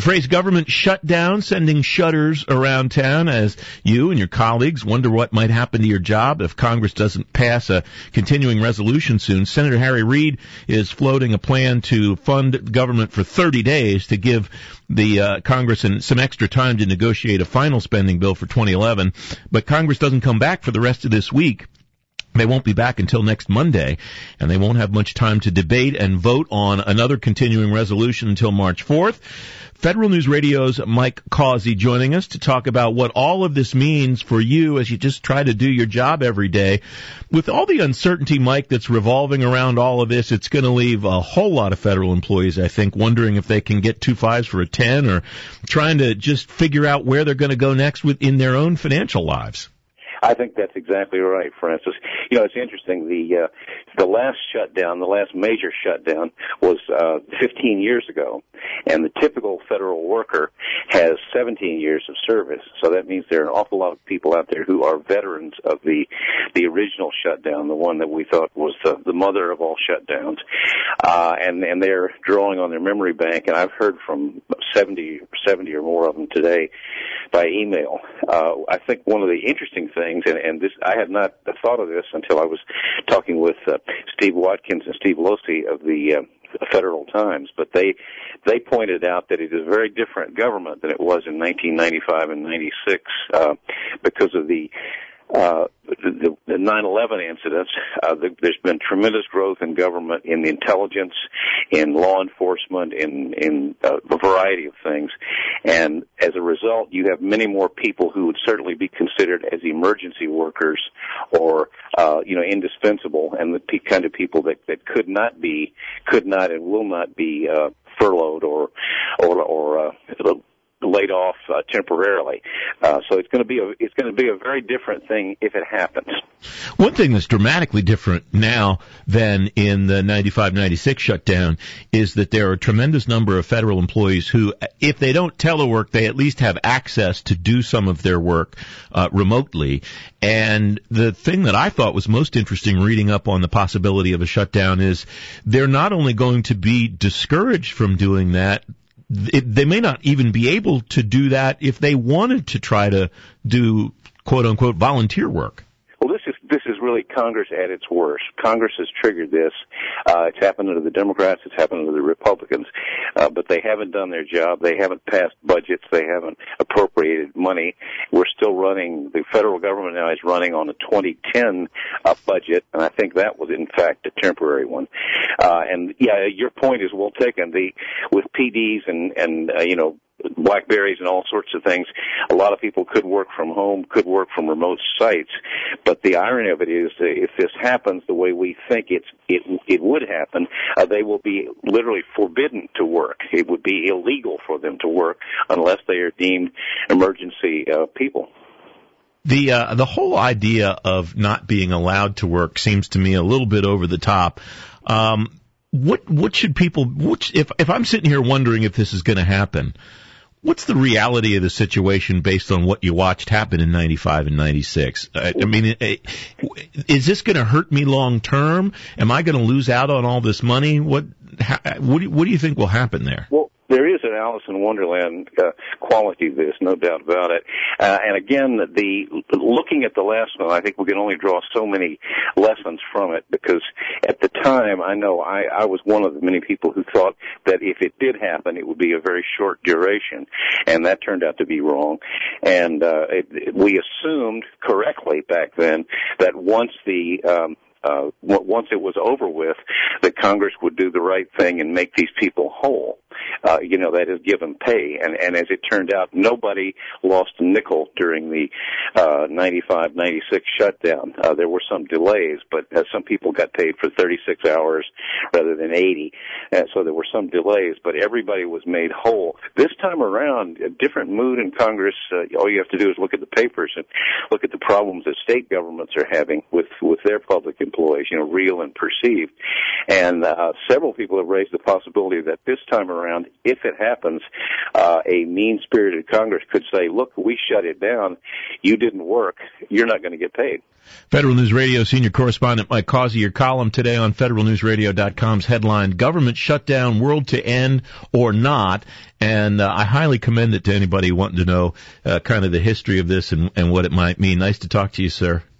phrase government shutdown sending shudders around town as you and your colleagues wonder what might happen to your job if Congress doesn't pass a continuing resolution soon. Senator Harry Reid is floating a plan to fund government for 30 days to give the Congress some extra time to negotiate a final spending bill for 2011. But Congress doesn't come back for the rest of this week. They won't be back until next Monday, and they won't have much time to debate and vote on another continuing resolution until March 4th. Federal News Radio's Mike Causey joining us to talk about what all of this means for you as you just try to do your job every day. With all the uncertainty, Mike, that's revolving around all of this, it's going to leave a whole lot of federal employees, I think, wondering if they can get 2 5s for a 10 or trying to just figure out where they're going to go next in their own financial lives. I think that's exactly right, Francis. You know, it's interesting. The last shutdown, the last major shutdown was 15 years ago, and the typical federal worker has 17 years of service. So that means there are an awful lot of people out there who are veterans of the original shutdown, the one that we thought was the mother of all shutdowns, and they're drawing on their memory bank. And I've heard from 70 or more of them today by email. I think one of the interesting things, and this, I had not thought of this until I was talking with Steve Watkins and Steve Losey of the Federal Times, but they pointed out that it is a very different government than it was in 1995 and 96 because of the 9/11 incidents. There's been tremendous growth in government, in the intelligence, in law enforcement, in a variety of things. And as a result, you have many more people who would certainly be considered as emergency workers or, indispensable, and the kind of people that could not and will not be furloughed or laid off temporarily. So it's going to be a very different thing if it happens. One thing that's dramatically different now than in the 95-96 shutdown is that there are a tremendous number of federal employees who, if they don't telework, they at least have access to do some of their work remotely. And the thing that I thought was most interesting reading up on the possibility of a shutdown is they're not only going to be discouraged from doing that, they may not even be able to do that if they wanted to try to do, quote-unquote, volunteer work. Well, this is really Congress at its worst. Congress has triggered this. It's happened under the Democrats. It's happened under the Republicans. But they haven't done their job. They haven't passed budgets. They haven't appropriated money. We're still running, the federal government now is running on a 2010 budget, and I think that was, in fact, a temporary one. And, yeah, your point is well taken. With PDs and BlackBerries and all sorts of things, a lot of people could work from home, could work from remote sites. But the irony of it is that if this happens the way we think it would happen, they will be literally forbidden to work. It would be illegal for them to work unless they are deemed emergency people. The whole idea of not being allowed to work seems to me a little bit over the top. What should people, if I'm sitting here wondering if this is going to happen, what's the reality of the situation based on what you watched happen in 95 and 96? I mean, is this going to hurt me long term? Am I going to lose out on all this money? What do you think will happen there? Well, there is an Alice in Wonderland quality to this, no doubt about it. And again, looking at the last one, I think we can only draw so many lessons from it, because at the time, I know I was one of the many people who thought that if it did happen, it would be a very short duration, and that turned out to be wrong. And we assumed correctly back then that once it was over with, that Congress would do the right thing and make these people whole. That is, give them pay. And as it turned out, nobody lost a nickel during the 95-96 shutdown. There were some delays, but some people got paid for 36 hours rather than 80. So there were some delays, but everybody was made whole. This time around, a different mood in Congress. All you have to do is look at the papers and look at the problems that state governments are having with their public employees, real and perceived. And several people have raised the possibility that this time around, if it happens, a mean-spirited Congress could say, look, we shut it down. You didn't work. You're not going to get paid. Federal News Radio senior correspondent Mike Causey, your column today on federalnewsradio.com's headline, Government Shutdown, World to End or Not. And I highly commend it to anybody wanting to know kind of the history of this and what it might mean. Nice to talk to you, sir.